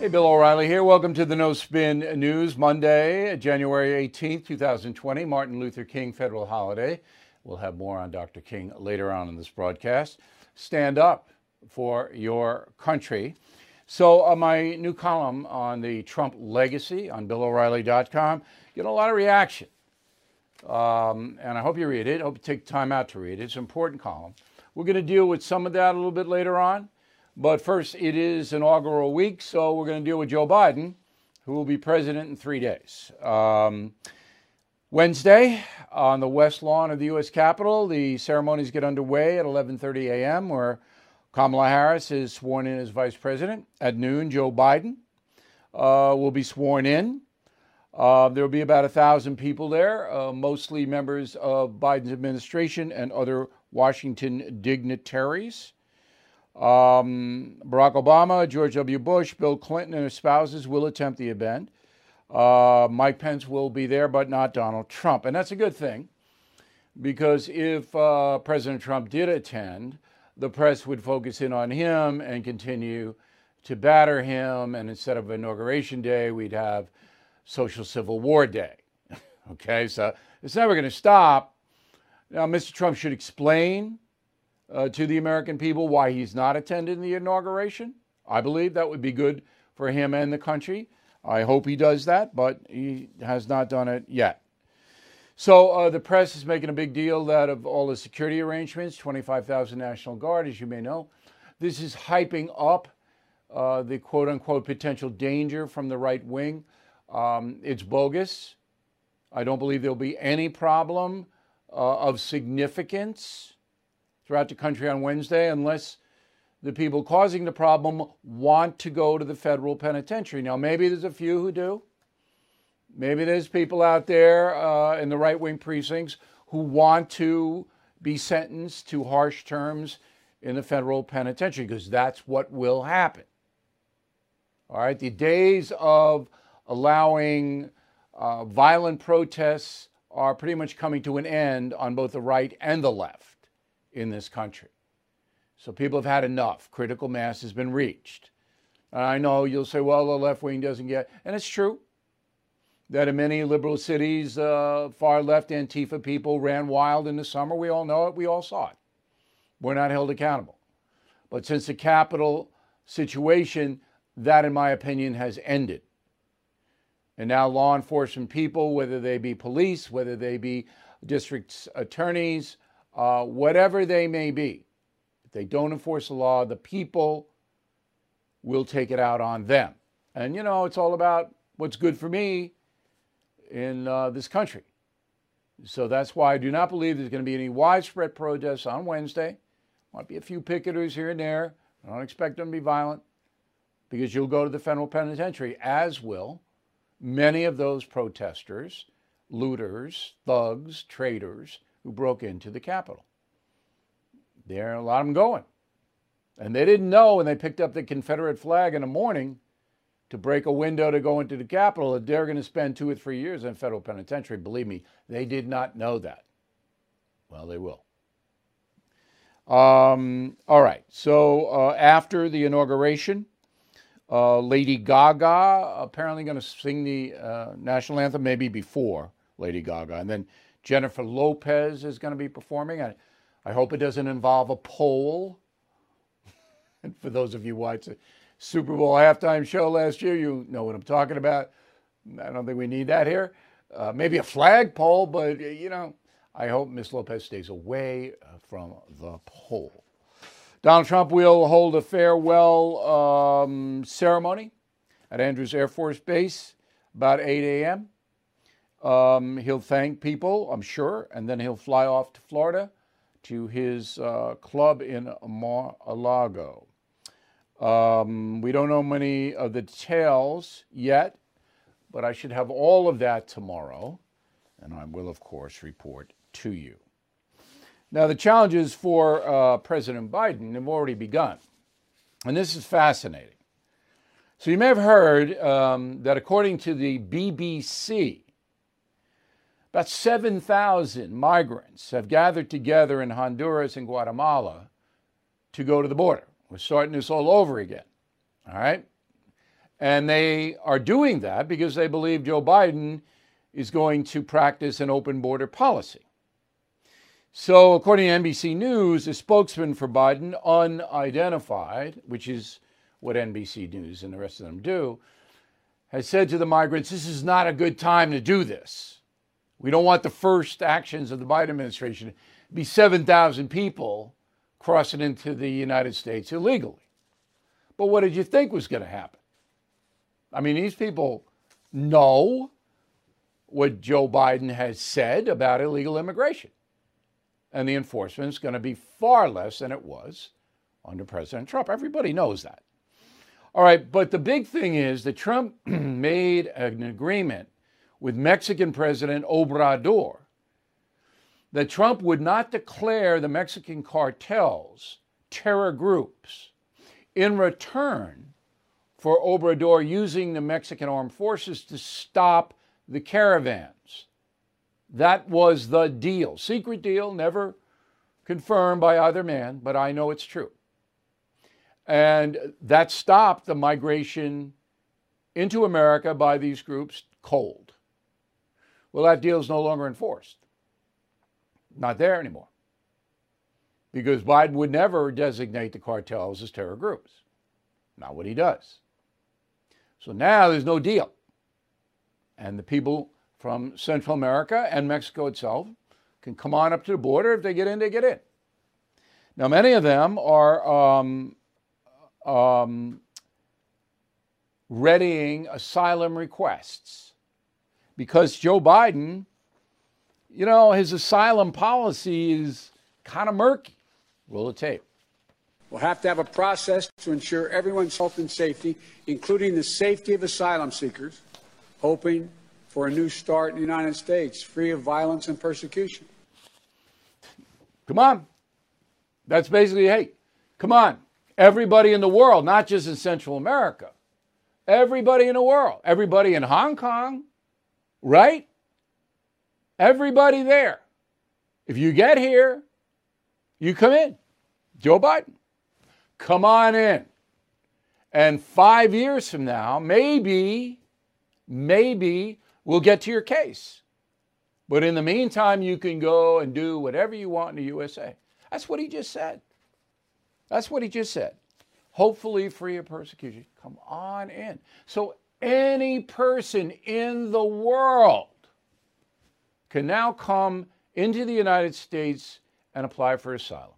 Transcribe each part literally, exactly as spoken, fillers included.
Hey, Bill O'Reilly here. Welcome to the No Spin News, Monday, January eighteenth, twenty twenty, Martin Luther King federal holiday. We'll have more on Doctor King later on in this broadcast. Stand up for your country. So uh, my new column on the Trump legacy on Bill O'Reilly dot com, getting a lot of reaction. Um, and I hope you read it. I hope you take time out to read it. It's an important column. We're going to deal with some of that a little bit later on. But first, it is inaugural week, so we're going to deal with Joe Biden, who will be president in three days. Um, Wednesday, on the west lawn of the U S Capitol, the ceremonies get underway at eleven thirty a.m., where Kamala Harris is sworn in as vice president. At noon, Joe Biden uh, will be sworn in. Uh, there will be about one thousand people there, uh, mostly members of Biden's administration and other Washington dignitaries. Um, Barack Obama, George W. Bush, Bill Clinton, and his spouses will attempt the event. Uh, Mike Pence will be there, but not Donald Trump. And that's a good thing, because if uh, President Trump did attend, the press would focus in on him and continue to batter him. And instead of Inauguration Day, we'd have Social Civil War Day. Okay, so it's never going to stop. Now, Mister Trump should explain Uh, to the American people why he's not attending the inauguration. I believe that would be good for him and the country. I hope he does that, but he has not done it yet. So uh, the press is making a big deal out of all the security arrangements, twenty-five thousand National Guard, as you may know. This is hyping up uh, the quote-unquote potential danger from the right wing. Um, it's bogus. I don't believe there'll be any problem uh, of significance throughout the country on Wednesday, unless the people causing the problem want to go to the federal penitentiary. Now, maybe there's a few who do. Maybe there's people out there uh, in the right-wing precincts who want to be sentenced to harsh terms in the federal penitentiary, because that's what will happen. All right, the days of allowing uh, violent protests are pretty much coming to an end on both the right and the left in this country. So people have had enough. Critical mass has been reached. And I know you'll say, well, the left wing doesn't get, and it's true that in many liberal cities, uh, far left Antifa people ran wild in the summer. We all know it. We all saw it. We're not held accountable. But since the Capitol situation, that, in my opinion, has ended. And now law enforcement people, whether they be police, whether they be district attorneys, Uh, whatever they may be, if they don't enforce the law, the people will take it out on them. And, you know, it's all about what's good for me in uh, this country. So that's why I do not believe there's going to be any widespread protests on Wednesday. Might be a few picketers here and there. I don't expect them to be violent, because you'll go to the federal penitentiary, as will many of those protesters, looters, thugs, traitors, who broke into the Capitol. There are a lot of them going. And they didn't know when they picked up the Confederate flag in the morning to break a window to go into the Capitol that they're going to spend two or three years in federal penitentiary. Believe me, they did not know that. Well, they will. Um, all right. So uh, after the inauguration, uh, Lady Gaga apparently going to sing the uh, national anthem, maybe before Lady Gaga. And then Jennifer Lopez is going to be performing. I, I hope it doesn't involve a pole. And for those of you who watched the Super Bowl halftime show last year, you know what I'm talking about. I don't think we need that here. Uh, maybe a flagpole, but, you know, I hope Miss Lopez stays away from the pole. Donald Trump will hold a farewell um, ceremony at Andrews Air Force Base about eight a.m. Um, he'll thank people, I'm sure, and then he'll fly off to Florida to his uh, club in Mar-a-Lago. Um, we don't know many of the details yet, but I should have all of that tomorrow, and I will, of course, report to you. Now, the challenges for uh, President Biden have already begun, and this is fascinating. So you may have heard um, that according to the B B C, about seven thousand migrants have gathered together in Honduras and Guatemala to go to the border. We're starting this all over again, all right? And they are doing that because they believe Joe Biden is going to practice an open border policy. So according to N B C News, a spokesman for Biden, unidentified, which is what N B C News and the rest of them do, has said to the migrants, this is not a good time to do this. We don't want the first actions of the Biden administration to be seven thousand people crossing into the United States illegally. But what did you think was going to happen? I mean, these people know what Joe Biden has said about illegal immigration. And the enforcement is going to be far less than it was under President Trump. Everybody knows that. All right, but the big thing is that Trump made an agreement with Mexican President Obrador that Trump would not declare the Mexican cartels terror groups in return for Obrador using the Mexican armed forces to stop the caravans. That was the deal. Secret deal, never confirmed by either man, but I know it's true. And that stopped the migration into America by these groups cold. Well, that deal is no longer enforced. Not there anymore. Because Biden would never designate the cartels as terror groups. Not what he does. So now there's no deal. And the people from Central America and Mexico itself can come on up to the border. If they get in, they get in. Now, many of them are um, um, readying asylum requests because Joe Biden, you know, his asylum policy is kind of murky. Roll the tape. We'll have to have a process to ensure everyone's health and safety, including the safety of asylum seekers, hoping for a new start in the United States, free of violence and persecution. Come on. That's basically, hey, come on. Everybody in the world, not just in Central America. Everybody in the world. Everybody in Hong Kong, right? Everybody there. If you get here, you come in. Joe Biden, come on in. And five years from now, maybe, maybe we'll get to your case. But in the meantime, you can go and do whatever you want in the U S A. That's what he just said. That's what he just said. Hopefully free of persecution. Come on in. So any person in the world can now come into the United States and apply for asylum.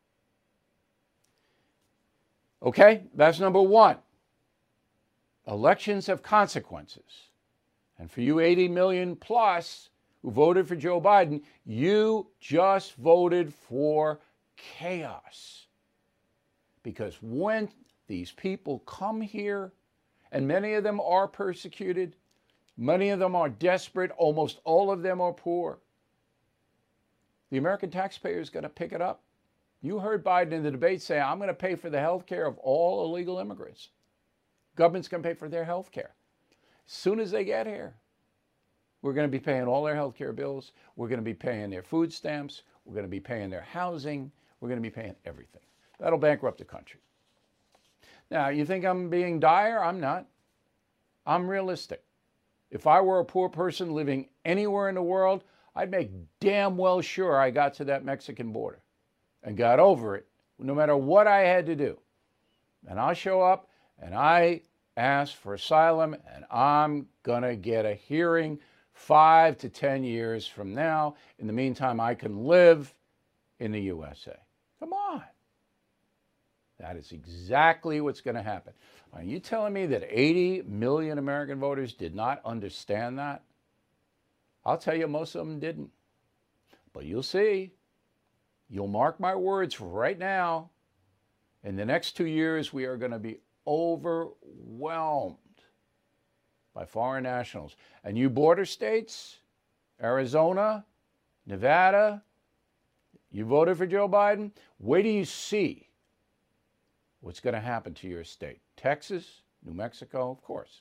Okay, that's number one. Elections have consequences. And for you eighty million plus who voted for Joe Biden, you just voted for chaos. Because when these people come here, and many of them are persecuted, many of them are desperate, almost all of them are poor, the American taxpayer is going to pick it up. You heard Biden in the debate say, I'm going to pay for the health care of all illegal immigrants. Government's going to pay for their health care. As soon as they get here, we're going to be paying all their health care bills. We're going to be paying their food stamps. We're going to be paying their housing. We're going to be paying everything. That'll bankrupt the country. Now, you think I'm being dire? I'm not. I'm realistic. If I were a poor person living anywhere in the world, I'd make damn well sure I got to that Mexican border and got over it, no matter what I had to do. And I'll show up and I ask for asylum and I'm going to get a hearing five to ten years from now. In the meantime, I can live in the U S A. Come on. That is exactly what's going to happen. Are you telling me that eighty million American voters did not understand that? I'll tell you, most of them didn't. But you'll see. You'll mark my words right now. In the next two years, we are going to be overwhelmed by foreign nationals. And you border states, Arizona, Nevada, you voted for Joe Biden, wait till you see what's going to happen to your state. Texas, New Mexico, of course.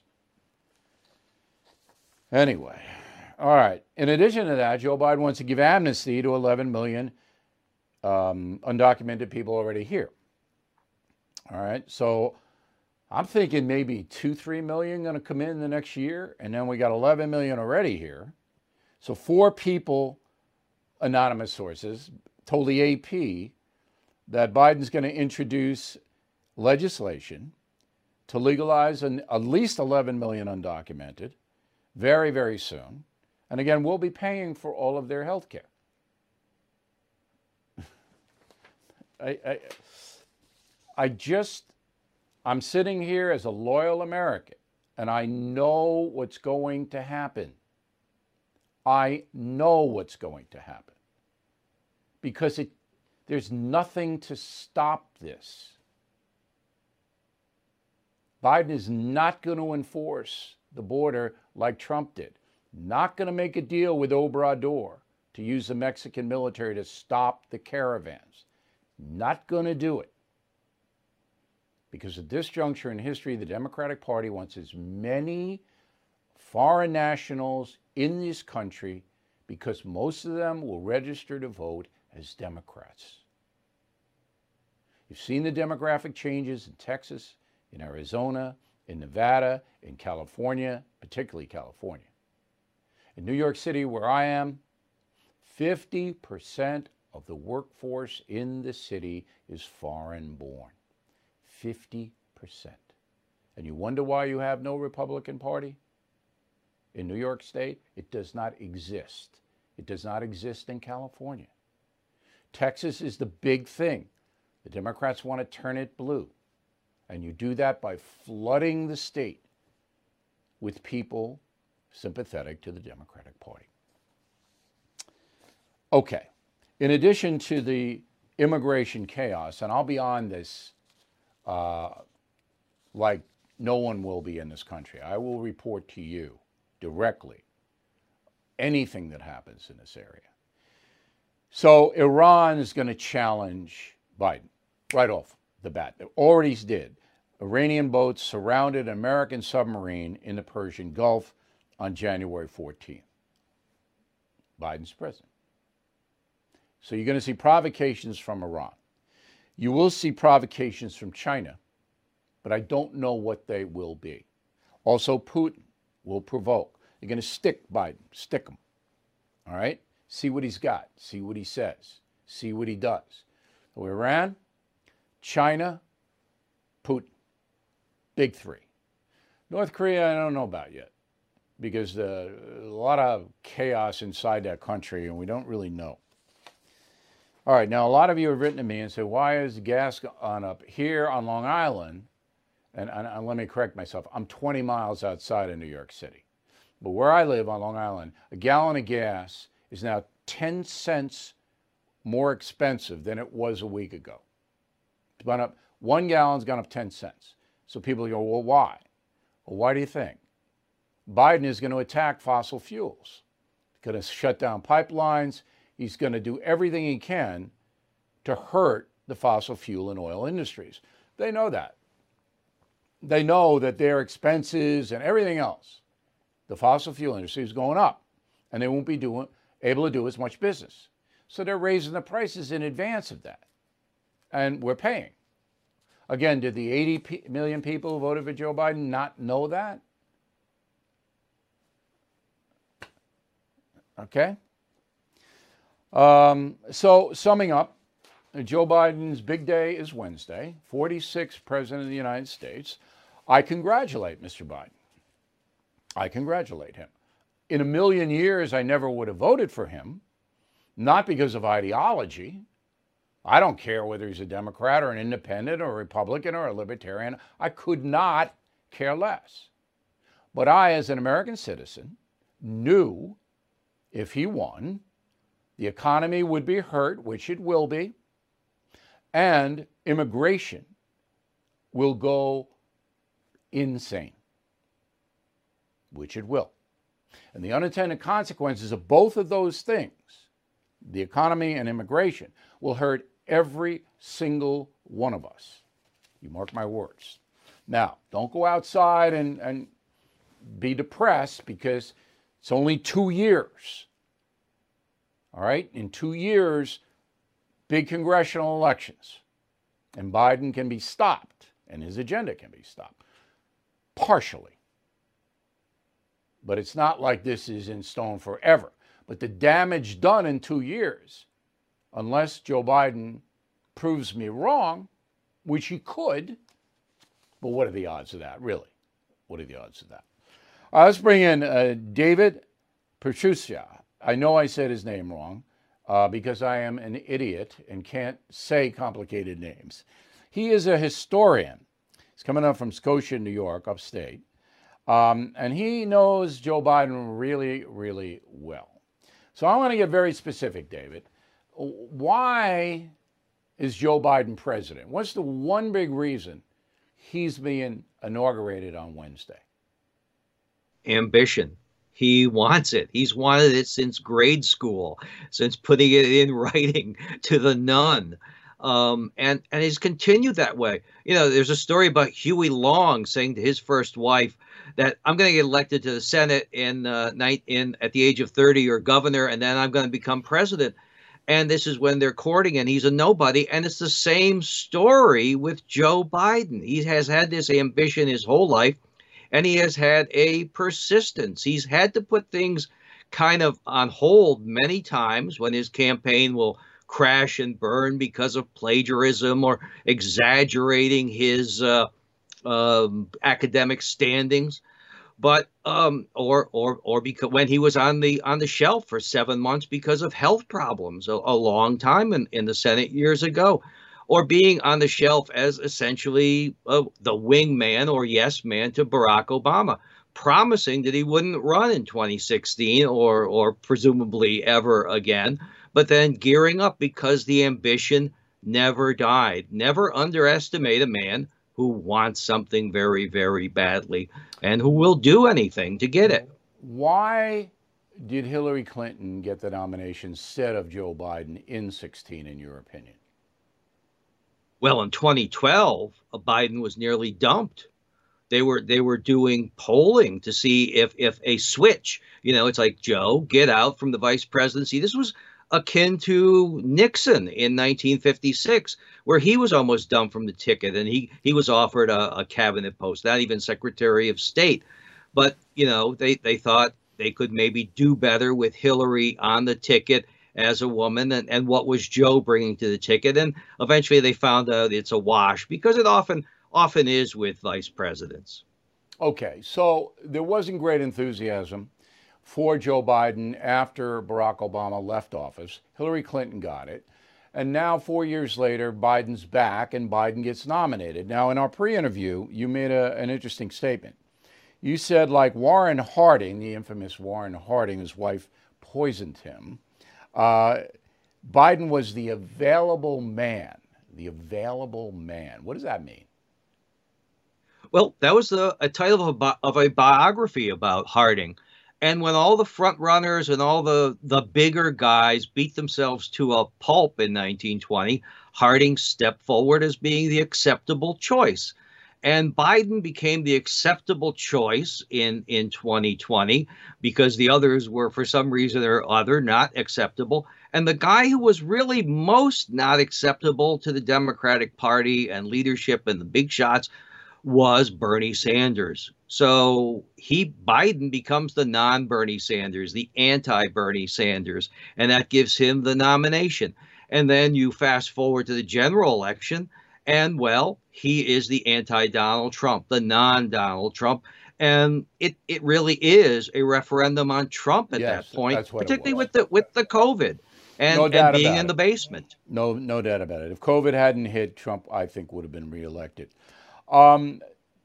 Anyway, all right. In addition to that, Joe Biden wants to give amnesty to eleven million um, undocumented people already here. All right. So I'm thinking maybe two, three million going to come in the next year, and then we got eleven million already here. So four people, anonymous sources, told the A P that Biden's going to introduce legislation to legalize an, at least eleven million undocumented very, very soon. And again, we'll be paying for all of their health care. I, I, I just, I'm sitting here as a loyal American, and I know what's going to happen. I know what's going to happen. Because it, there's nothing to stop this. Biden is not going to enforce the border like Trump did. Not going to make a deal with Obrador to use the Mexican military to stop the caravans. Not going to do it. Because at this juncture in history, the Democratic Party wants as many foreign nationals in this country because most of them will register to vote as Democrats. You've seen the demographic changes in Texas, in Arizona, in Nevada, in California, particularly California. In New York City, where I am, fifty percent of the workforce in the city is foreign born. fifty percent. And you wonder why you have no Republican Party? In New York State, it does not exist. It does not exist in California. Texas is the big thing. The Democrats want to turn it blue. And you do that by flooding the state with people sympathetic to the Democratic Party. Okay. In addition to the immigration chaos, and I'll be on this uh, like no one will be in this country. I will report to you directly anything that happens in this area. So Iran is going to challenge Biden right off the bat. They already did. Iranian boats surrounded an American submarine in the Persian Gulf on January fourteenth. Biden's president. So you're going to see provocations from Iran. You will see provocations from China, but I don't know what they will be. Also, Putin will provoke. You're going to stick Biden, stick him. All right? See what he's got. See what he says. See what he does. So Iran, China, Putin. Big three. North Korea, I don't know about yet, because there's a lot of chaos inside that country, and we don't really know. All right, now a lot of you have written to me and said, why is gas on up here on Long Island? And, and, and let me correct myself. I'm twenty miles outside of New York City. But where I live on Long Island, a gallon of gas is now ten cents more expensive than it was a week ago. It's gone up, one gallon's gone up ten cents. So people go, well, why? Well, why do you think? Biden is going to attack fossil fuels. He's going to shut down pipelines. He's going to do everything he can to hurt the fossil fuel and oil industries. They know that. They know that their expenses and everything else, the fossil fuel industry is going up, and they won't be doing, able to do as much business. So they're raising the prices in advance of that. And we're paying. Again, did the eighty million people who voted for Joe Biden not know that? Okay. Um, so summing up, Joe Biden's big day is Wednesday, forty-sixth President of the United States. I congratulate Mister Biden. I congratulate him. In a million years, I never would have voted for him, not because of ideology. I don't care whether he's a Democrat or an independent or a Republican or a libertarian. I could not care less. But I, as an American citizen, knew if he won, the economy would be hurt, which it will be, and immigration will go insane, which it will. And the unintended consequences of both of those things, the economy and immigration, will hurt every single one of us. You mark my words. Now, don't go outside and, and be depressed because it's only two years. All right? In two years, big congressional elections. And Biden can be stopped. and his agenda can be stopped. Partially. But it's not like this is in stone forever. But the damage done in two years, unless Joe Biden proves me wrong, which he could, but what are the odds of that, really? What are the odds of that? Uh, let's bring in uh, David Petrucia. I know I said his name wrong uh, because I am an idiot and can't say complicated names. He is a historian. He's coming up from Scotia, New York, upstate. Um, and he knows Joe Biden really, really well. So I want to get very specific, David. Why is Joe Biden president? What's the one big reason he's being inaugurated on Wednesday? Ambition. He wants it. He's wanted it since grade school, since putting it in writing to the nun. Um, and, and he's continued that way. You know, there's a story about Huey Long saying to his first wife that I'm going to get elected to the Senate in, uh, night in at the age of thirty or governor, and then I'm going to become president. And this is when they're courting, and he's a nobody. And it's the same story with Joe Biden. He has had this ambition his whole life, and he has had a persistence. He's had to put things kind of on hold many times when his campaign will crash and burn because of plagiarism or exaggerating his uh, um, academic standings. But um, or or or because when he was on the on the shelf for seven months because of health problems, a, a long time in, in the Senate years ago, or being on the shelf as essentially uh, the wingman or yes man to Barack Obama, promising that he wouldn't run in twenty sixteen or or presumably ever again, but then gearing up because the ambition never died. Never underestimate a man who wants something very, very badly and who will do anything to get it. Why did Hillary Clinton get the nomination instead of Joe Biden in sixteen, in your opinion? Well, in twenty twelve, Biden was nearly dumped. They were they were doing polling to see if if a switch, you know, it's like, Joe, get out from the vice presidency. This was akin to Nixon in nineteen fifty-six, where he was almost dumped from the ticket and he he was offered a, a cabinet post, not even Secretary of State. But, you know, they, they thought they could maybe do better with Hillary on the ticket as a woman. And, and what was Joe bringing to the ticket? And eventually they found out it's a wash, because it often often is with vice presidents. Okay, so there wasn't great enthusiasm for Joe Biden after Barack Obama left office. Hillary Clinton got it. And now, four years later, Biden's back and Biden gets nominated. Now, in our pre-interview, you made a, an interesting statement. You said, like Warren Harding, the infamous Warren Harding, his wife poisoned him, uh, Biden was the available man. The available man. What does that mean? Well, that was the, a title of a, bi- of a biography about Harding. And when all the front runners and all the, the bigger guys beat themselves to a pulp in nineteen twenty, Harding stepped forward as being the acceptable choice. And Biden became the acceptable choice in, in twenty twenty because the others were, for some reason or other, not acceptable. And the guy who was really most not acceptable to the Democratic Party and leadership and the big shots was Bernie Sanders. So he, Biden, becomes the non-Bernie Sanders, the anti-Bernie Sanders, and that gives him the nomination. And then you fast forward to the general election, and, well, he is the anti-Donald Trump, the non-Donald Trump. And it, it really is a referendum on Trump at Yes, that point, that's what it particularly was. with the with the COVID and, No doubt and being about in it. the basement. No, no doubt about it. If COVID hadn't hit, Trump, I think, would have been reelected. Um,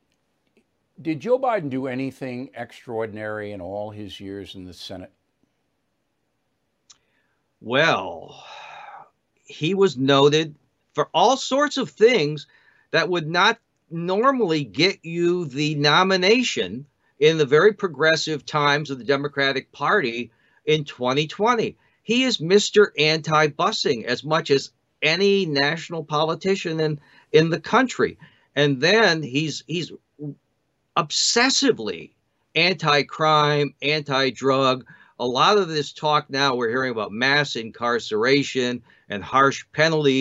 did Joe Biden do anything extraordinary in all his years in the Senate? Well, he was noted for all sorts of things that would not normally get you the nomination in the very progressive times of the Democratic Party in twenty twenty. He is Mister Anti-busing as much as any national politician in, in the country. And then he's he's obsessively anti-crime, anti-drug. A lot of this talk now we're hearing about mass incarceration and harsh penalties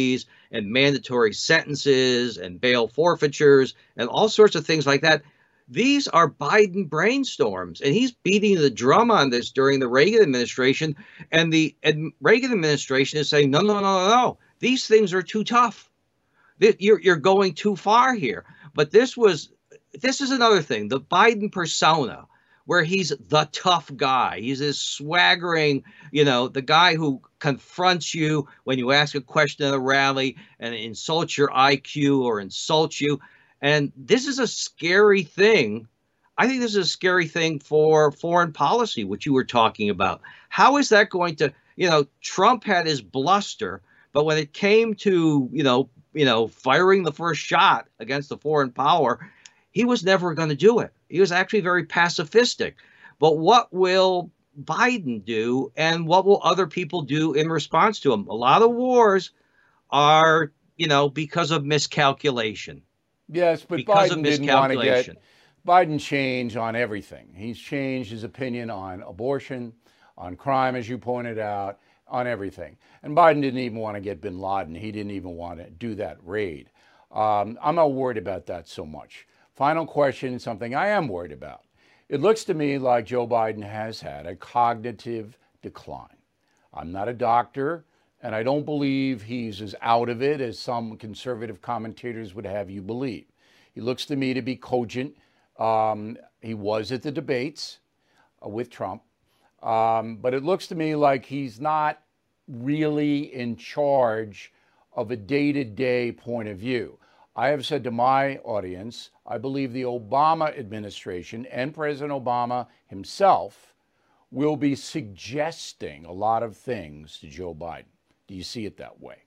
and mandatory sentences and bail forfeitures and all sorts of things like that. These are Biden brainstorms, and he's beating the drum on this during the Reagan administration. And the ad- Reagan administration is saying, no, no, no, no, no. These things are too tough. You're, you're going too far here. But this was, this is another thing, the Biden persona, where he's the tough guy. He's this swaggering, you know, the guy who confronts you when you ask a question at a rally and insults your I Q or insults you. And this is a scary thing. I think this is a scary thing for foreign policy, which you were talking about. How is that going to, you know, Trump had his bluster, but when it came to, you know, you know, firing the first shot against a foreign power, he was never going to do it. He was actually very pacifistic. But what will Biden do, and what will other people do in response to him? A lot of wars are, you know, because of miscalculation. Yes, but because Biden didn't want to get Biden changed on everything. He's changed his opinion on abortion, on crime, as you pointed out, on everything. And Biden didn't even want to get bin Laden. He didn't even want to do that raid. Um, I'm not worried about that so much. Final question, something I am worried about. It looks to me like Joe Biden has had a cognitive decline. I'm not a doctor, and I don't believe he's as out of it as some conservative commentators would have you believe. He looks to me to be cogent. Um, he was at the debates uh, with Trump. Um, but it looks to me like he's not really in charge of a day-to-day point of view. I have said to my audience, I believe the Obama administration and President Obama himself will be suggesting a lot of things to Joe Biden. Do you see it that way?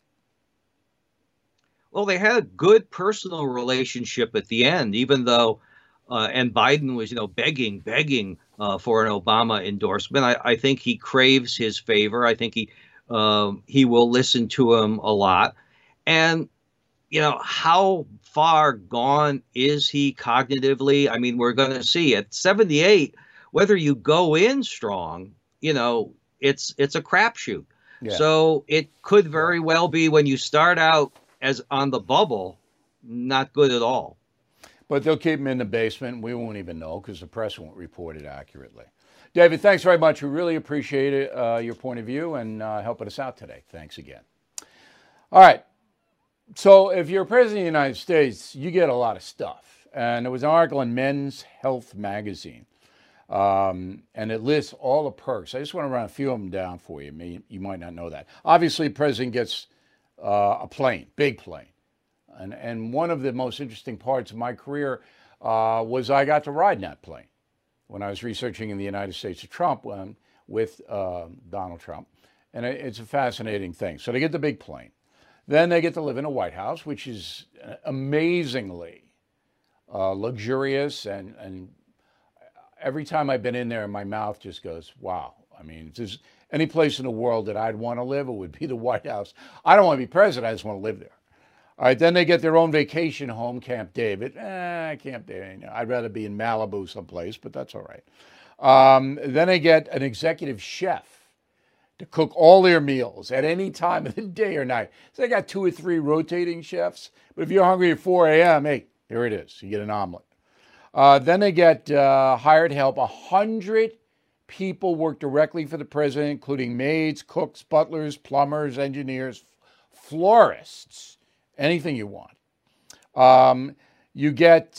Well, they had a good personal relationship at the end, even though, uh, and Biden was, you know, begging, begging uh, for an Obama endorsement. I, I think he craves his favor. I think he um, he will listen to him a lot. And, you know, how far gone is he cognitively? I mean, we're going to see at seventy-eight, whether you go in strong, you know, it's it's a crapshoot. Yeah. So it could very well be when you start out as on the bubble, not good at all. But they'll keep him in the basement. We won't even know because the press won't report it accurately. David, thanks very much. We really appreciate it, uh, your point of view and uh, helping us out today. Thanks again. All right. So if you're president of the United States, you get a lot of stuff. And there was an article in Men's Health magazine. Um, and it lists all the perks. I just want to run a few of them down for you. You, you might not know that. Obviously, the president gets uh, a plane, big plane. And, and one of the most interesting parts of my career uh, was I got to ride in that plane when I was researching in the United States of Trump um, with uh, Donald Trump. And it, it's a fascinating thing. So they get the big plane. Then they get to live in a White House, which is amazingly uh, luxurious and, and every time I've been in there, my mouth just goes, wow. I mean, if there's any place in the world that I'd want to live, it would be the White House. I don't want to be president. I just want to live there. All right, then they get their own vacation home, Camp David. Eh, Camp David, you know, I'd rather be in Malibu someplace, but that's all right. Um, then they get an executive chef to cook all their meals at any time of the day or night. So they got two or three rotating chefs. But if you're hungry at four a.m., hey, here it is. You get an omelet. Uh, then they get uh, hired help. A hundred people work directly for the president, including maids, cooks, butlers, plumbers, engineers, florists, anything you want. Um, you get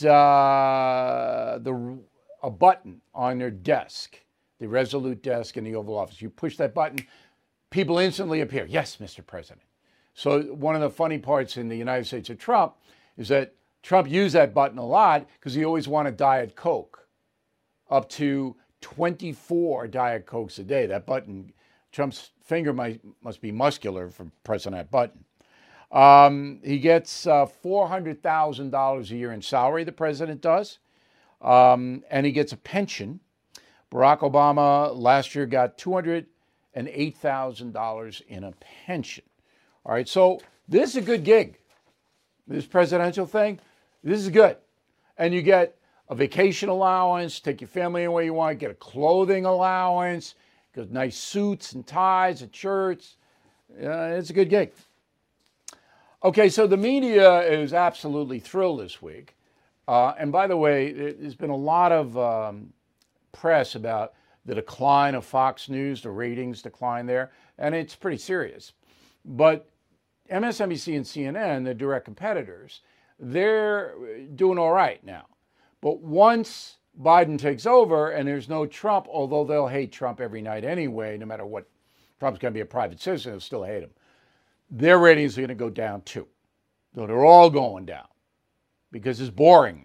uh, the a button on your desk, the Resolute desk in the Oval Office. You push that button, people instantly appear. Yes, Mister President. So one of the funny parts in the United States of Trump is that Trump used that button a lot because he always wanted Diet Coke, up to twenty-four Diet Cokes a day. That button, Trump's finger might, must be muscular for pressing that button. Um, he gets uh, four hundred thousand dollars a year in salary, the president does, um, and he gets a pension. Barack Obama last year got two hundred eight thousand dollars in a pension. All right, so this is a good gig. This presidential thing, this is good. And you get a vacation allowance, take your family anywhere you want, get a clothing allowance, get nice suits and ties and shirts. Uh, it's a good gig. Okay, so the media is absolutely thrilled this week. Uh, and by the way, there's been a lot of um, press about the decline of Fox News, the ratings decline there, and it's pretty serious. But M S N B C and C N N, the direct competitors, they're doing all right now. But once Biden takes over and there's no Trump, although they'll hate Trump every night anyway, no matter what, Trump's going to be a private citizen, they'll still hate him. Their ratings are going to go down too. So they're all going down because it's boring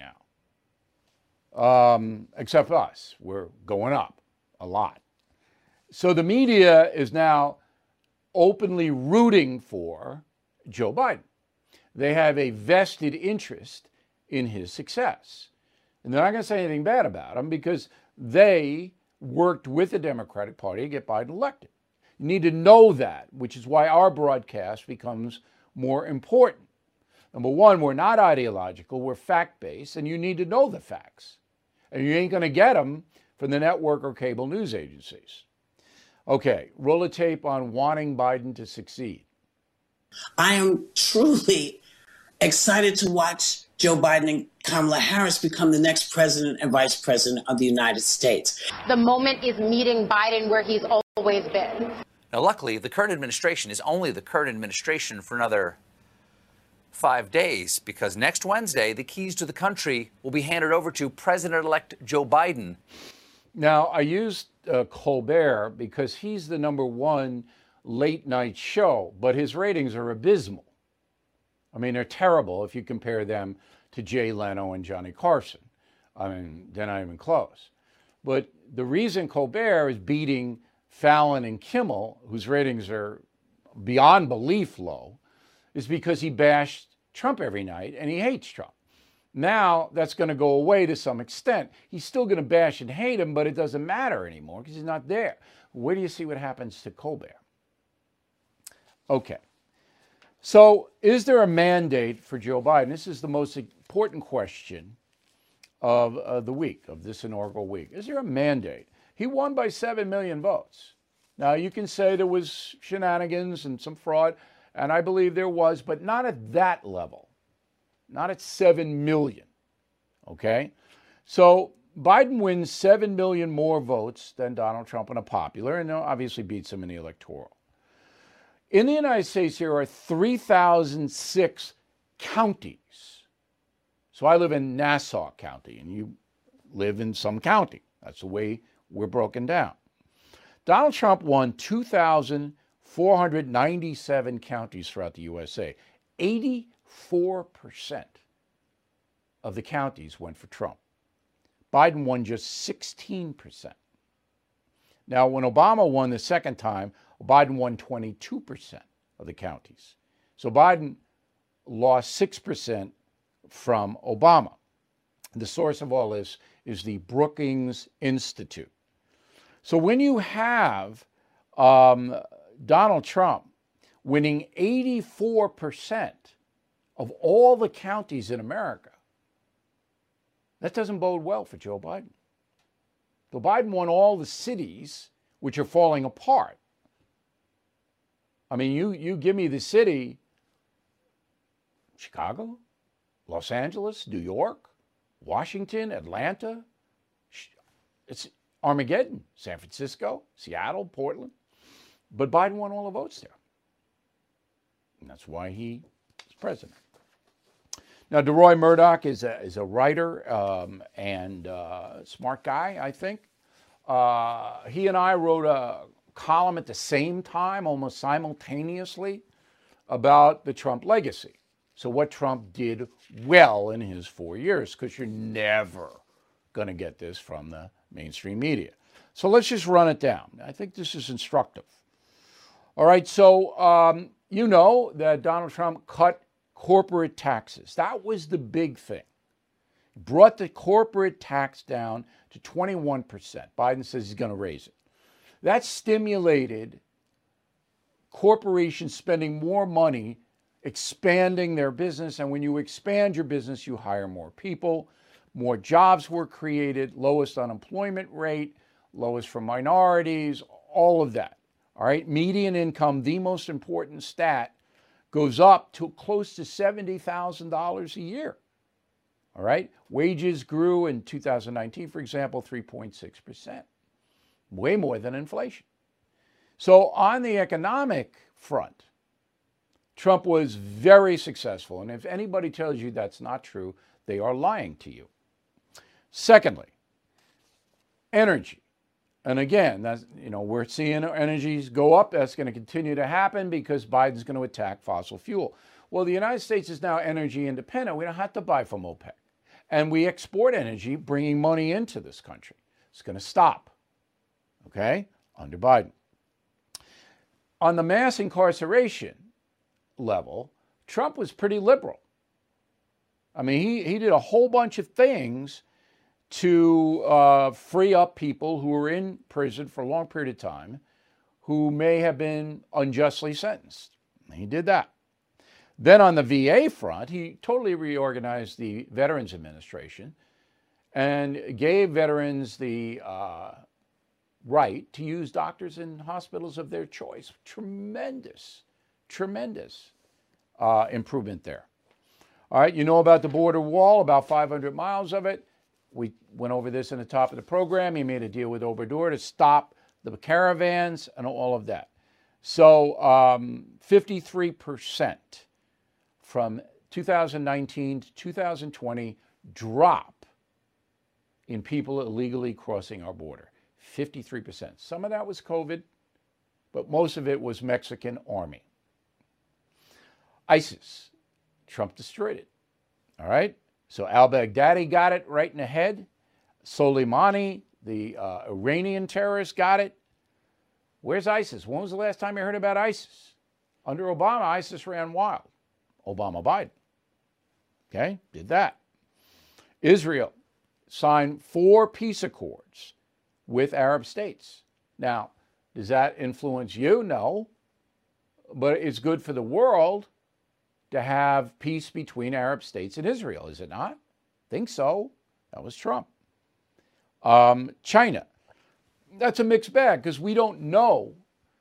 now. Um, except us. We're going up a lot. So the media is now openly rooting for Joe Biden. They have a vested interest in his success. And they're not going to say anything bad about him because they worked with the Democratic Party to get Biden elected. You need to know that, which is why our broadcast becomes more important. Number one, we're not ideological, we're fact-based, and you need to know the facts. And you ain't going to get them from the network or cable news agencies. Okay, roll a tape on wanting Biden to succeed. I am truly excited to watch Joe Biden and Kamala Harris become the next president and vice president of the United States. The moment is meeting Biden where he's always been. Now, luckily, the current administration is only the current administration for another five days, because next Wednesday, the keys to the country will be handed over to President-elect Joe Biden. Now, I used uh, Colbert because he's the number one late night show, but his ratings are abysmal. I mean, they're terrible if you compare them to Jay Leno and Johnny Carson. I mean, they're not even close. But the reason Colbert is beating Fallon and Kimmel, whose ratings are beyond belief low, is because he bashed Trump every night and he hates Trump. Now that's going to go away to some extent. He's still going to bash and hate him, but it doesn't matter anymore because he's not there. Where do you see what happens to Colbert? Okay. So is there a mandate for Joe Biden? This is the most important question of uh, the week, of this inaugural week. Is there a mandate? He won by seven million votes. Now, you can say there was shenanigans and some fraud, and I believe there was, but not at that level, not at seven million, okay? So Biden wins seven million more votes than Donald Trump in a popular, and obviously beats him in the electoral. In the United States, there are three thousand six counties. So I live in Nassau County, and you live in some county. That's the way we're broken down. Donald Trump won two thousand four hundred ninety-seven counties throughout the U S A. eighty-four percent of the counties went for Trump. Biden won just sixteen percent. Now, when Obama won the second time, Biden won twenty-two percent of the counties. So Biden lost six percent from Obama. The source of all this is the Brookings Institute. So when you have um, Donald Trump winning eighty-four percent of all the counties in America, that doesn't bode well for Joe Biden. So Biden won all the cities which are falling apart. I mean, you, you give me the city, Chicago, Los Angeles, New York, Washington, Atlanta, it's Armageddon, San Francisco, Seattle, Portland. But Biden won all the votes there. And that's why he is president. Now, DeRoy Murdoch is a, is a writer um, and uh, smart guy, I think. Uh, he and I wrote a column at the same time, almost simultaneously, about the Trump legacy. So what Trump did well in his four years, because you're never going to get this from the mainstream media. So let's just run it down. I think this is instructive. All right, so um, you know that Donald Trump cut corporate taxes. That was the big thing. He brought the corporate tax down to twenty-one percent. Biden says he's going to raise it. That stimulated corporations spending more money expanding their business. And when you expand your business, you hire more people. More jobs were created, lowest unemployment rate, lowest for minorities, all of that. All right, median income, the most important stat goes up to close to seventy thousand dollars a year. All right? Wages grew in two thousand nineteen, for example, three point six percent, way more than inflation. So on the economic front, Trump was very successful. And if anybody tells you that's not true, they are lying to you. Secondly, energy. And again, that's, you know, we're seeing energies go up. That's going to continue to happen because Biden's going to attack fossil fuel. Well, the United States is now energy independent. We don't have to buy from OPEC. And we export energy, bringing money into this country. It's going to stop, okay, under Biden. On the mass incarceration level, Trump was pretty liberal. I mean, he, he did a whole bunch of things to uh, free up people who were in prison for a long period of time who may have been unjustly sentenced. He did that. Then on the V A front, he totally reorganized the Veterans Administration and gave veterans the uh, right to use doctors in hospitals of their choice. Tremendous, tremendous uh, improvement there. All right, you know about the border wall, about five hundred miles of it. We went over this in the top of the program. He made a deal with Obrador to stop the caravans and all of that. So um, fifty-three percent from two thousand nineteen to two thousand twenty drop in people illegally crossing our border. fifty-three percent. Some of that was COVID, but most of it was Mexican army. ISIS. Trump destroyed it. All right? So al-Baghdadi got it right in the head. Soleimani, the uh, Iranian terrorist, got it. Where's ISIS? When was the last time you heard about ISIS? Under Obama, ISIS ran wild. Obama Biden. Okay? Did that. Israel signed four peace accords with Arab states. Now, does that influence you? No. But it's good for the world to have peace between Arab states and Israel, is it not? Think so. That was Trump. Um, China. That's a mixed bag because we don't know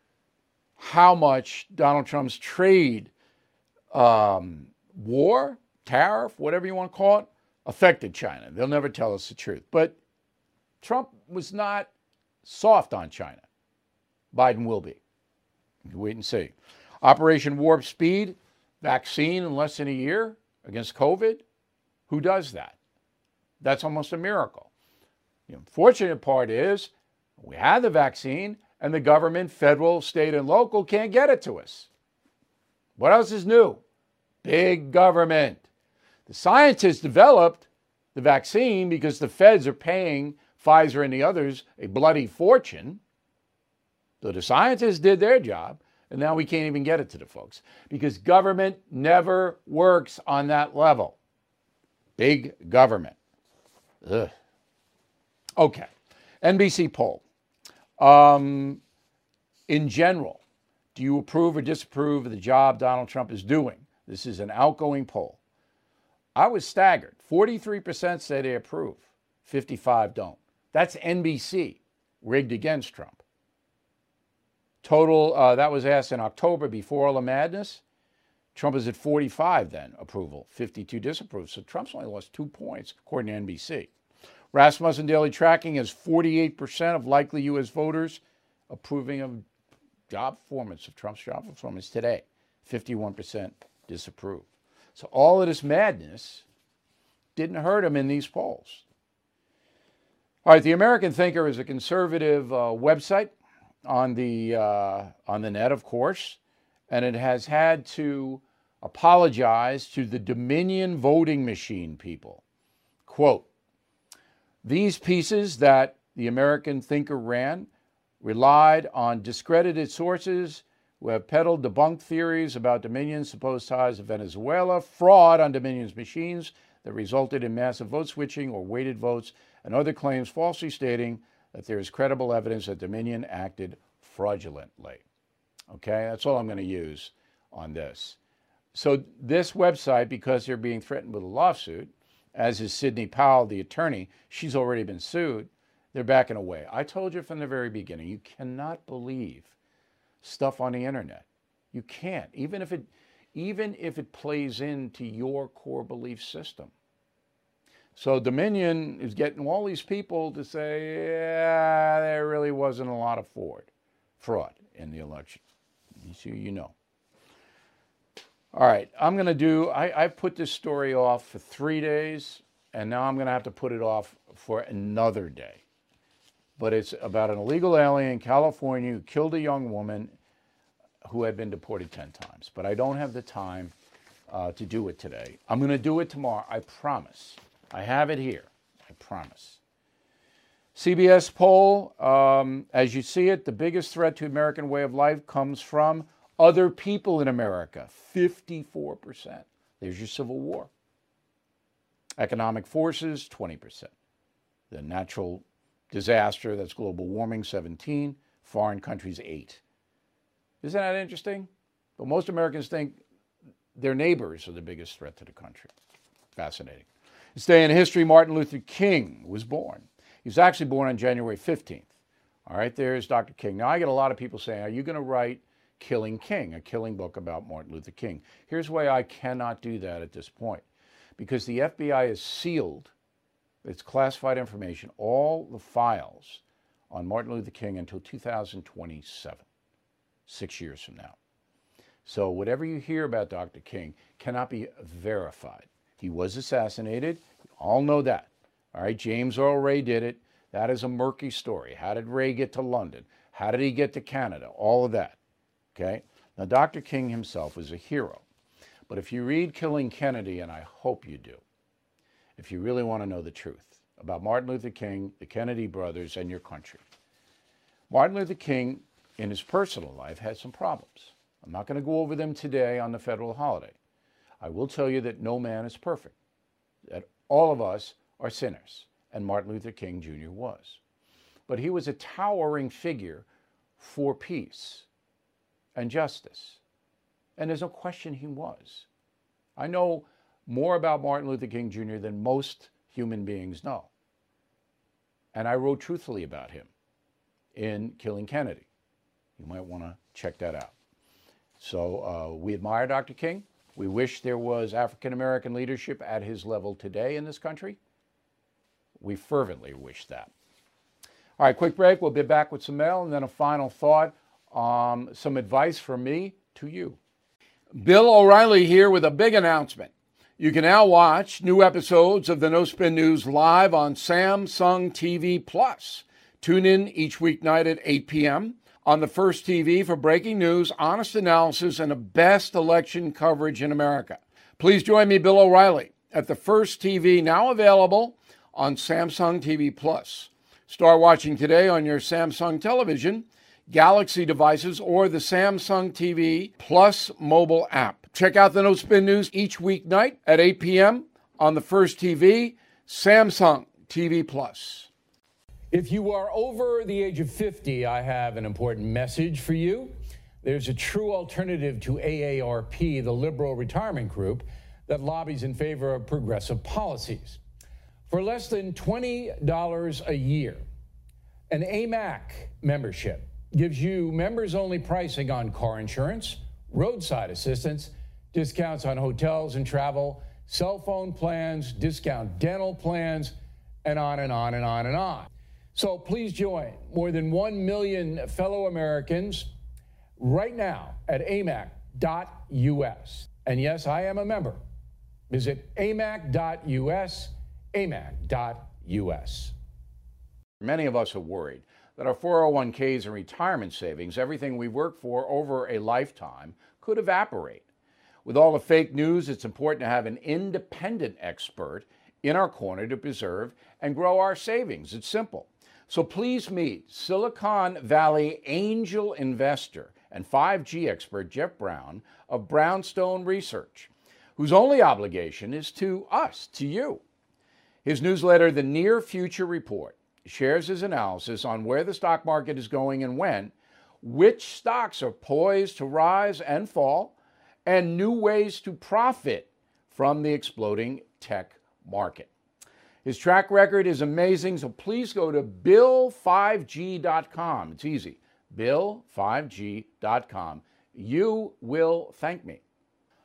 how much Donald Trump's trade um, war, tariff, whatever you want to call it, affected China. They'll never tell us the truth. But Trump was not soft on China. Biden will be. Wait and see. Operation Warp Speed. Vaccine in less than a year against COVID? Who does that? That's almost a miracle. The unfortunate part is we have the vaccine and the government, federal, state, and local can't get it to us. What else is new? Big government. The scientists developed the vaccine because the feds are paying Pfizer and the others a bloody fortune. So the scientists did their job. And now we can't even get it to the folks because government never works on that level. Big government. Ugh. Okay. N B C poll. Um, in general, do you approve or disapprove of the job Donald Trump is doing? This is an outgoing poll. I was staggered. forty-three percent say they approve. fifty-five don't. That's N B C, rigged against Trump. Total, uh, that was asked in October before all the madness. Trump is at forty-five then, approval, fifty-two disapprove. So Trump's only lost two points, according to N B C. Rasmussen Daily Tracking has forty-eight percent of likely U S voters approving of job performance, of Trump's job performance today. fifty-one percent disapprove. So all of this madness didn't hurt him in these polls. All right, the American Thinker is a conservative uh, website on the uh, on the net, of course, and it has had to apologize to the Dominion voting machine people. Quote, these pieces that the American Thinker ran relied on discredited sources who have peddled debunked theories about Dominion's supposed ties to Venezuela, fraud on Dominion's machines that resulted in massive vote switching or weighted votes, and other claims falsely stating that there is credible evidence that Dominion acted fraudulently. Okay, that's all I'm going to use on this. So this website, because they're being threatened with a lawsuit, as is Sidney Powell, the attorney, she's already been sued, they're backing away. I told you from the very beginning, you cannot believe stuff on the internet. You can't. Even if it, even if it plays into your core belief system. So Dominion is getting all these people to say, yeah, there really wasn't a lot of fraud, fraud in the election. So you know. All right, I'm going to do, I, I put this story off for three days, and now I'm going to have to put it off for another day. But it's about an illegal alien in California who killed a young woman who had been deported ten times. But I don't have the time uh, to do it today. I'm going to do it tomorrow, I promise. I have it here, I promise. C B S poll, um, as you see it, the biggest threat to American way of life comes from other people in America, fifty-four percent. There's your Civil War. Economic forces, twenty percent. The natural disaster, that's global warming, seventeen. Foreign countries, eight. Isn't that interesting? But most Americans think their neighbors are the biggest threat to the country. Fascinating. This day in history, Martin Luther King was born. He was actually born on January fifteenth. All right, there's Doctor King. Now, I get a lot of people saying, are you going to write Killing King, a killing book about Martin Luther King? Here's why I cannot do that at this point. Because the F B I has sealed, it's classified information, all the files on Martin Luther King until two thousand twenty-seven, six years from now. So whatever you hear about Doctor King cannot be verified. He was assassinated. We all know that. All right, James Earl Ray did it. That is a murky story. How did Ray get to London? How did he get to Canada? All of that. Okay? Now, Doctor King himself was a hero. But if you read Killing Kennedy, and I hope you do, if you really want to know the truth about Martin Luther King, the Kennedy brothers, and your country, Martin Luther King, in his personal life, had some problems. I'm not going to go over them today on the federal holiday. I will tell you that no man is perfect, that all of us are sinners, and Martin Luther King Junior was. But he was a towering figure for peace and justice. And there's no question he was. I know more about Martin Luther King Junior than most human beings know. And I wrote truthfully about him in Killing Kennedy. You might want to check that out. So uh, we admire Doctor King. We wish there was African-American leadership at his level today in this country. We fervently wish that. All right, quick break. We'll be back with some mail and then a final thought, um, some advice from me to you. Bill O'Reilly here with a big announcement. You can now watch new episodes of the No Spin News live on Samsung T V Plus. Tune in each weeknight at eight p.m. on the First T V for breaking news, honest analysis, and the best election coverage in America. Please join me, Bill O'Reilly, at the First T V, now available on Samsung T V Plus. Start watching today on your Samsung television, Galaxy devices, or the Samsung T V Plus mobile app. Check out the No Spin News each weeknight at eight p.m. on the First T V, Samsung T V Plus. If you are over the age of fifty, I have an important message for you. There's a true alternative to A A R P, the liberal retirement group that lobbies in favor of progressive policies. For less than twenty dollars a year, an A M A C membership gives you members-only pricing on car insurance, roadside assistance, discounts on hotels and travel, cell phone plans, discount dental plans, and on and on and on and on. So please join more than one million fellow Americans right now at A M A C dot U S. And yes, I am a member. Visit A M A C dot U S, A M A C dot U S. Many of us are worried that our four oh one k's and retirement savings, everything we worked for over a lifetime, could evaporate. With all the fake news, it's important to have an independent expert in our corner to preserve and grow our savings. It's simple. So please meet Silicon Valley angel investor and five G expert Jeff Brown of Brownstone Research, whose only obligation is to us, to you. His newsletter, The Near Future Report, shares his analysis on where the stock market is going and when, which stocks are poised to rise and fall, and new ways to profit from the exploding tech market. His track record is amazing, so please go to bill five g dot com. It's easy, bill five g dot com. You will thank me.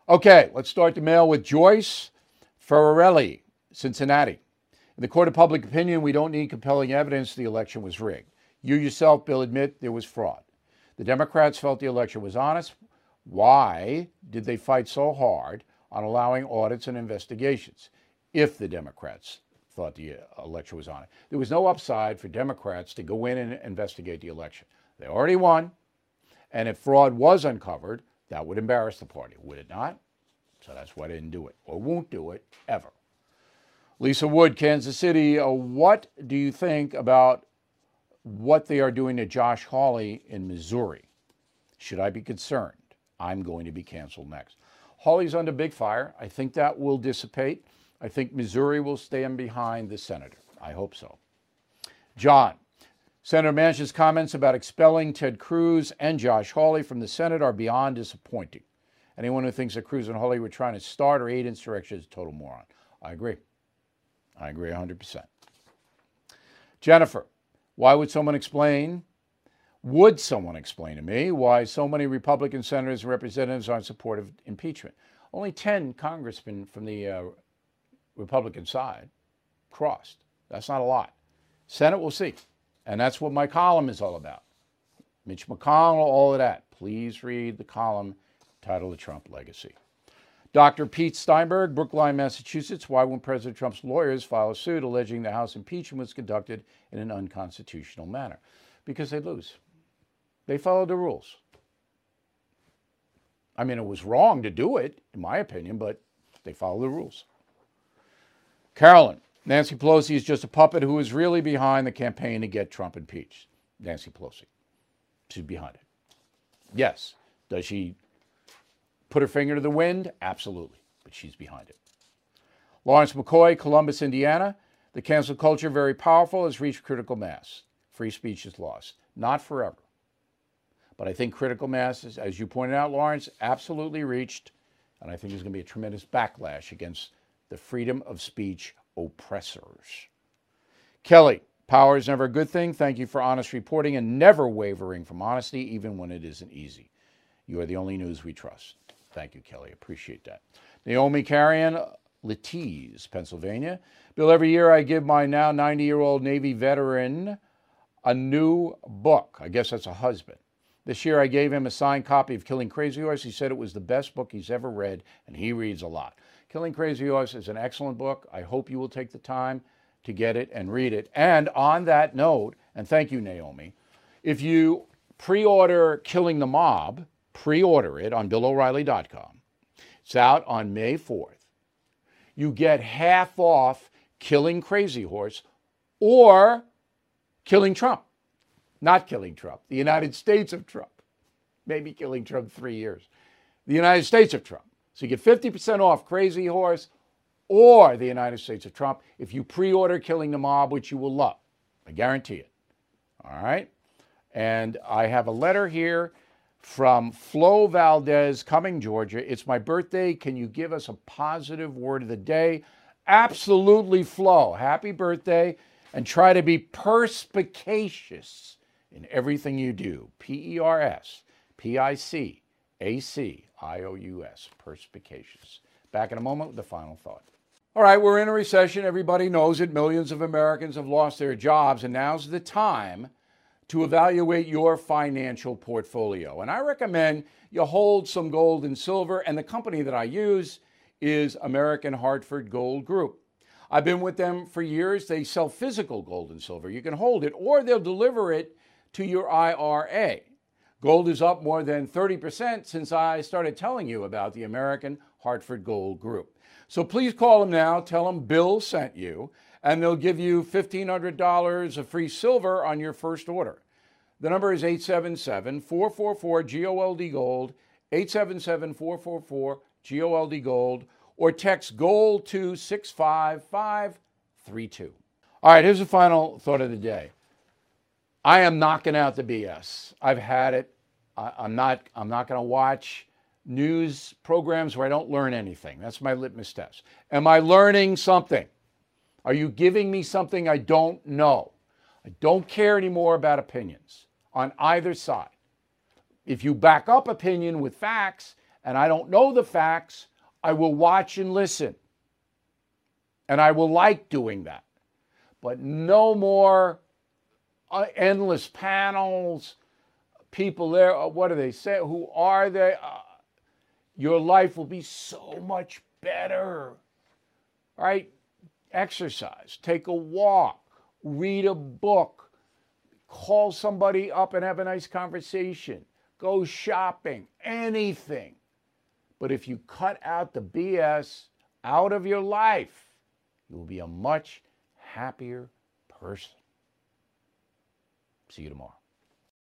Okay, let's start the mail with Joyce Ferrarelli, Cincinnati. In the court of public opinion, we don't need compelling evidence the election was rigged. You yourself, Bill, admit there was fraud. The Democrats felt the election was honest. Why did they fight so hard on allowing audits and investigations if the Democrats thought the election was honest? There was no upside for Democrats to go in and investigate the election. They already won, and if fraud was uncovered, that would embarrass the party, would it not? So that's why they didn't do it, or won't do it, ever. Lisa Wood, Kansas City, uh, what do you think about what they are doing to Josh Hawley in Missouri? Should I be concerned? I'm going to be canceled next. Hawley's under big fire. I think that will dissipate. I think Missouri will stand behind the senator. I hope so. John, Senator Manchin's comments about expelling Ted Cruz and Josh Hawley from the Senate are beyond disappointing. Anyone who thinks that Cruz and Hawley were trying to start or aid insurrection is a total moron. I agree. I agree one hundred percent. Jennifer, why would someone explain, would someone explain to me why so many Republican senators and representatives are in support of impeachment? Only ten congressmen from the uh, Republican side crossed. That's not a lot. Senate, we'll see. And that's what my column is all about. Mitch McConnell, all of that. Please read the column titled The Trump Legacy. Doctor Pete Steinberg, Brookline, Massachusetts. Why won't President Trump's lawyers file a suit alleging the House impeachment was conducted in an unconstitutional manner? Because they lose. They followed the rules. I mean, it was wrong to do it, in my opinion, but they followed the rules. Carolyn, Nancy Pelosi is just a puppet who is really behind the campaign to get Trump impeached. Nancy Pelosi. She's behind it. Yes. Does she put her finger to the wind? Absolutely. But she's behind it. Lawrence McCoy, Columbus, Indiana. The cancel culture, very powerful, has reached critical mass. Free speech is lost. Not forever. But I think critical mass, is, as you pointed out, Lawrence, absolutely reached. And I think there's going to be a tremendous backlash against the freedom of speech oppressors. Kelly, power is never a good thing. Thank you for honest reporting and never wavering from honesty, even when it isn't easy. You are the only news we trust. Thank you, Kelly. Appreciate that. Naomi Carrion, Latiz, Pennsylvania. Bill, every year I give my now ninety-year-old Navy veteran a new book. I guess that's a husband. This year I gave him a signed copy of Killing Crazy Horse. He said it was the best book he's ever read, and he reads a lot. Killing Crazy Horse is an excellent book. I hope you will take the time to get it and read it. And on that note, and thank you, Naomi, if you pre-order Killing the Mob, pre-order it on Bill O'Reilly dot com. It's out on May fourth. You get half off Killing Crazy Horse or Killing Trump. Not Killing Trump. The United States of Trump. Maybe Killing Trump three years. The United States of Trump. So you get fifty percent off Crazy Horse or the United States of Trump if you pre-order Killing the Mob, which you will love. I guarantee it. All right? And I have a letter here from Flo Valdez, Cumming, Georgia. It's my birthday. Can you give us a positive word of the day? Absolutely, Flo. Happy birthday. And try to be perspicacious in everything you do. P E R S P I C A C I O U S. Perspicacious. Back in a moment with the final thought. All right, we're in a recession. Everybody knows it. Millions of Americans have lost their jobs, and now's the time to evaluate your financial portfolio. And I recommend you hold some gold and silver, and the company that I use is American Hartford Gold Group. I've been with them for years. They sell physical gold and silver. You can hold it, or they'll deliver it to your I R A. Gold is up more than thirty percent since I started telling you about the American Hartford Gold Group. So please call them now, tell them Bill sent you, and they'll give you fifteen hundred dollars of free silver on your first order. The number is eight seven seven, four four four, G O L D Gold, eight seven seven, four four four, G O L D Gold, or text GOLD to six five five three two. All right, here's the final thought of the day. I am knocking out the B S. I've had it. I, I'm not, I'm not going to watch news programs where I don't learn anything. That's my litmus test. Am I learning something? Are you giving me something I don't know? I don't care anymore about opinions on either side. If you back up opinion with facts and I don't know the facts, I will watch and listen. And I will like doing that. But no more uh, endless panels, people there. Uh, what do they say? Who are they? Uh, your life will be so much better. All right? Exercise, take a walk, read a book, call somebody up and have a nice conversation, go shopping, anything. But if you cut out the B S out of your life, you will be a much happier person. See you tomorrow.